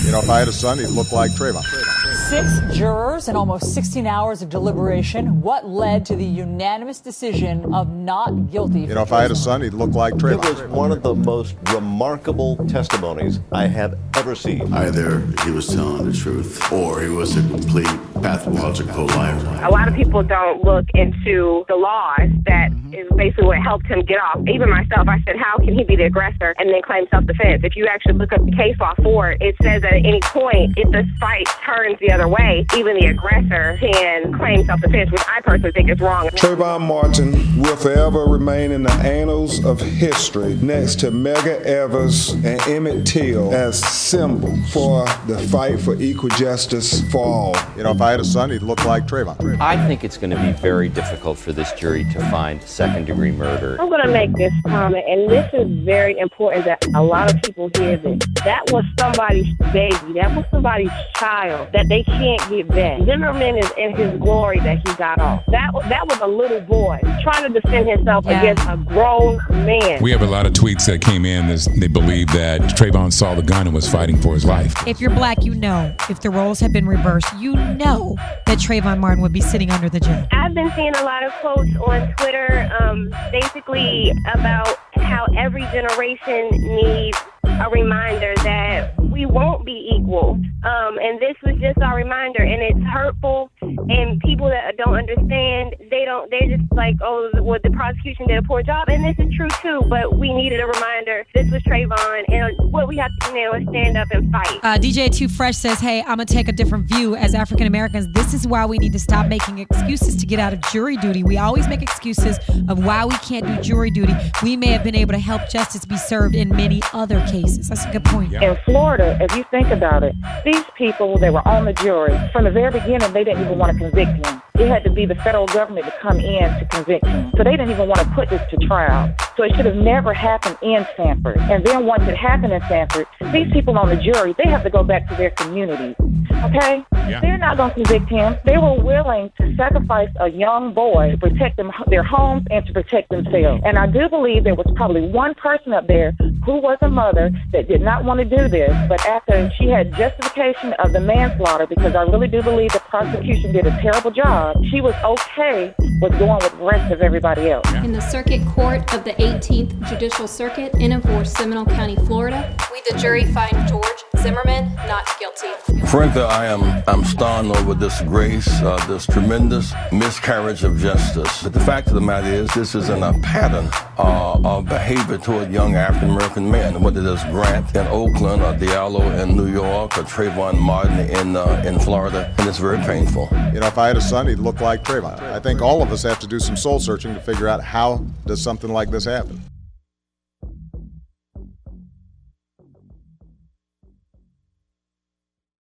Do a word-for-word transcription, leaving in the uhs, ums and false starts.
You know, if I had a son, he'd look like Trayvon. Six jurors and almost sixteen hours of deliberation. What led to the unanimous decision of not guilty? You know, if I had a son, he'd look like Trayvon. It was one of the most remarkable testimonies I have ever seen. Either he was telling the truth or he was a complete pathological liar. A lot of people don't look into the laws that is basically what helped him get off. Even myself, I said, how can he be the aggressor and then claim self-defense? If you actually look up the case law for it, it says that at any point, if the fight turns the other way, even the aggressor can claim self-defense, which I personally think is wrong. Trayvon Martin will forever remain in the annals of history next to Medgar Evers and Emmett Till as symbol for the fight for equal justice for all. You know, if I had a son, he'd look like Trayvon. I think it's going to be very difficult for this jury to find second-degree murder. I'm going to make this comment, and this is very important that a lot of people hear this. That was somebody's baby. That was somebody's child that they can't get back. Zimmerman is in his glory that he got off. That, that was a little boy trying to defend himself yeah. against a grown man. We have a lot of tweets that came in that they believe that Trayvon saw the gun and was fighting for his life. If you're black, you know. If the roles had been reversed, you know that Trayvon Martin would be sitting under the jail. I've been seeing a lot of quotes on Twitter, um, basically about how every generation needs a reminder that we won't be equal. Um, and this was just our reminder, and it's hurtful. And people that don't understand, they don't, they're just like, oh, well, the prosecution did a poor job. And this is true too, but we needed a reminder. This was Trayvon, and what we have to do now is stand up and fight. Uh, D J Too Fresh says, hey, I'm going to take a different view as African Americans. This is why we need to stop making excuses to get out of jury duty. We always make excuses of why we can't do jury duty. We may have been able to help justice be served in many other cases. That's a good point. Yeah. In Florida, if you think about it, these people, they were on the jury. From the very beginning, they didn't even want to convict him. It had to be the federal government to come in to convict him. So they didn't even want to put this to trial. So it should have never happened in Sanford. And then once it happened in Sanford, these people on the jury, they have to go back to their communities. Okay? Yeah. They're not going to convict him. They were willing to sacrifice a young boy to protect them, their homes and to protect themselves. And I do believe there was probably one person up there who was a mother that did not want to do this, but after she had justification of the manslaughter, because I really do believe the prosecution did a terrible job, she was okay with going with the rest of everybody else. In the Circuit Court of the eighteenth Judicial Circuit in and for Seminole County, Florida, we the jury find George Zimmerman not guilty. Frankly, I am I'm stunned over this grace, uh, this tremendous miscarriage of justice. But the fact of the matter is, this is in a pattern uh, of behavior toward young African American men, whether it is Grant in Oakland or Diallo in New York or Trayvon Martin in uh, in Florida, and it's very painful. You know, if I had a son, he'd look like Trayvon. I think all of us have to do some soul searching to figure out how does something like this happen.